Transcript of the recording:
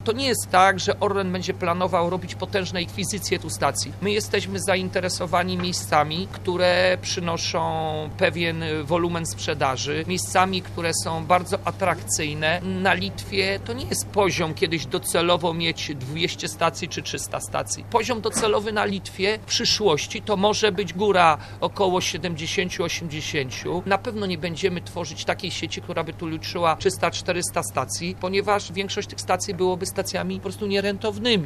To nie jest tak, że Orlen będzie planował robić potężne akwizycje tu stacji. My jesteśmy zainteresowani miejscami, które przynoszą pewien wolumen sprzedaży, miejscami, które są bardzo atrakcyjne. Na Litwie to nie jest poziom kiedyś docelowo mieć 200 stacji czy 300 stacji. Poziom docelowy na Litwie w przyszłości to może być góra około 70-80. Na pewno nie będziemy tworzyć takiej sieci, która by tu liczyła 300-400 stacji, ponieważ większość tych stacji byłoby stacjami po prostu nierentownymi.